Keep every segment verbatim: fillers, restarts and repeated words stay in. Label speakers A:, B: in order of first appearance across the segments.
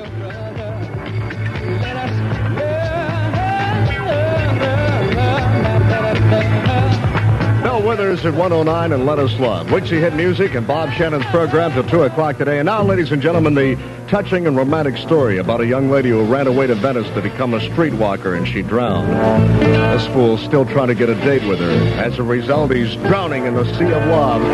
A: Bill Withers at one oh nine and Let Us Love. Wixie Hit Music and Bob Shannon's program till two o'clock today. And now, ladies and gentlemen, the touching and romantic story about a young lady who ran away to Venice to become a streetwalker and she drowned. This fool's still trying to get a date with her. As a result, he's drowning in the sea of love.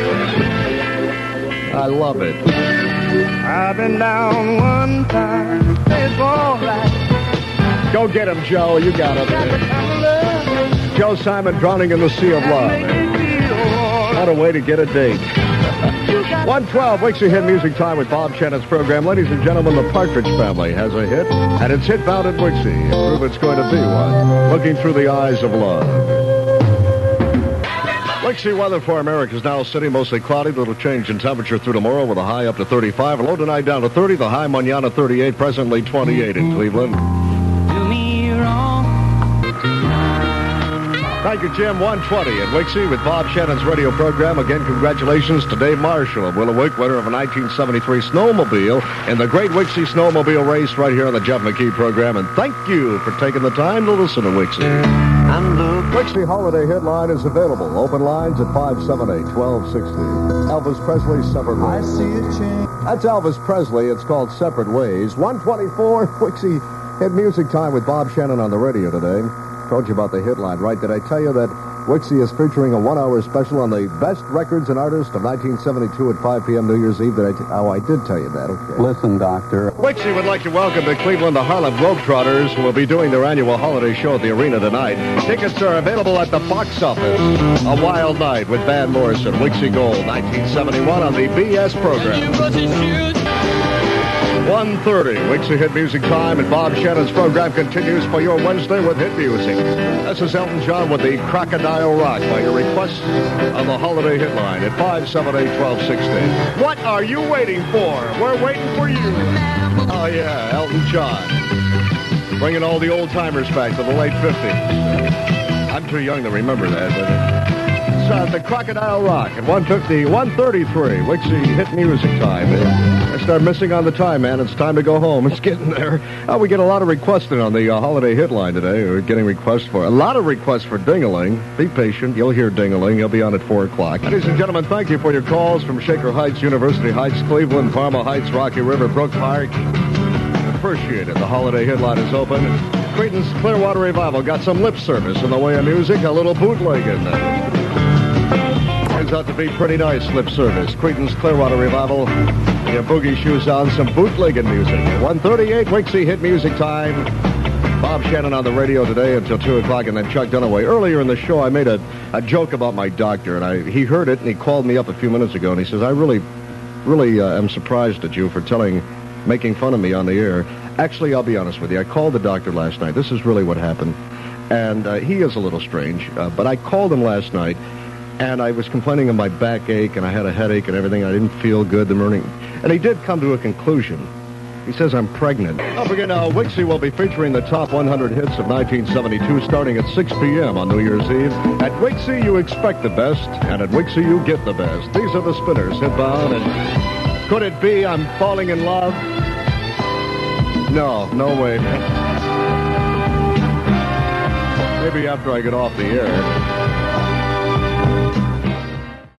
A: I love it.
B: I've been down one time. It's all right.
A: Go get him, Joe. You got him. Joe Simon drowning in the sea of love. What a way to get a date. one twelve, Wixie Hit Music Time with Bob Shannon's program. Ladies and gentlemen, the Partridge Family has a hit, and it's hit bound at Wixie. Prove it's going to be one. Looking Through the Eyes of Love. Wixie weather for America is now city, mostly cloudy. Little change in temperature through tomorrow with a high up to thirty-five. A low tonight down to thirty. The high mañana thirty-eight. Presently twenty-eight in Cleveland.
B: Do me wrong.
A: Thank you, Jim. one twenty at Wixie with Bob Shannon's radio program. Again, congratulations to Dave Marshall of Willowick, winner of a nineteen seventy-three snowmobile in the Great Wixie Snowmobile Race right here on the Jeff McKee program. And thank you for taking the time to listen to Wixie. Wixie Holiday Hitline is available. Open lines at five seven eight, one two six zero. Elvis Presley, Separate Ways.
B: I see a change.
A: That's Elvis Presley. It's called Separate Ways. one twenty-four, Wixie Hit Music Time with Bob Shannon on the radio today. Told you about the hit line, right? Did I tell you that Wixie is featuring a one-hour special on the best records and artists of nineteen seventy-two at five p.m. New Year's Eve? Did I t- oh, I did tell you that. Okay.
C: Listen, Doctor.
A: Wixie would like to welcome to Cleveland the Harlem Globetrotters, who will be doing their annual holiday show at the arena tonight. Tickets are available at the box office. A Wild Night with Van Morrison, Wixie Gold, nineteen seventy-one on the B S program. one thirty, Wixie Hit Music Time, and Bob Shannon's program continues for your Wednesday with hit music. This is Elton John with the Crocodile Rock by your request on the Holiday Hit Line at five seven eight, one two six zero. What are you waiting for? We're waiting for you. Oh, yeah, Elton John. Bringing all the old-timers back to the late fifties. I'm too young to remember that, but... It's uh, the Crocodile Rock at one fifty, one thirty-three, Wixie Hit Music Time. I start missing on the time, man. It's time to go home. It's getting there. Uh, we get a lot of requests in on the uh, holiday hit line today. We're getting requests for a lot of requests for Ding-a-ling. Be patient. You'll hear Ding-a-ling. He'll be on at four o'clock. Ladies and gentlemen, thank you for your calls from Shaker Heights, University Heights, Cleveland, Parma Heights, Rocky River, Brook Park. Appreciate it. The holiday hit line is open. Creedence Clearwater Revival got some lip service in the way of music, a little bootlegging. Turns out to be pretty nice lip service. Creedence Clearwater Revival. Your boogie shoes on, some bootlegging music. one thirty-eight, Wixie Hit Music Time. Bob Shannon on the radio today until two o'clock, and then Chuck Dunaway. Earlier in the show, I made a, a joke about my doctor, and I he heard it, and he called me up a few minutes ago, and he says, I really, really uh, am surprised at you for telling, making fun of me on the air. Actually, I'll be honest with you. I called the doctor last night. This is really what happened. And uh, he is a little strange, uh, but I called him last night, and I was complaining of my backache, and I had a headache and everything. I didn't feel good the morning. And he did come to a conclusion. He says I'm pregnant. Don't forget now, Wixie will be featuring the top one hundred hits of nineteen seventy-two starting at six p.m. on New Year's Eve. At Wixie, you expect the best, and at Wixie, you get the best. These are the spinners, Hitbound, and Could It Be I'm Falling in Love? No, no way. Maybe after I get off the air.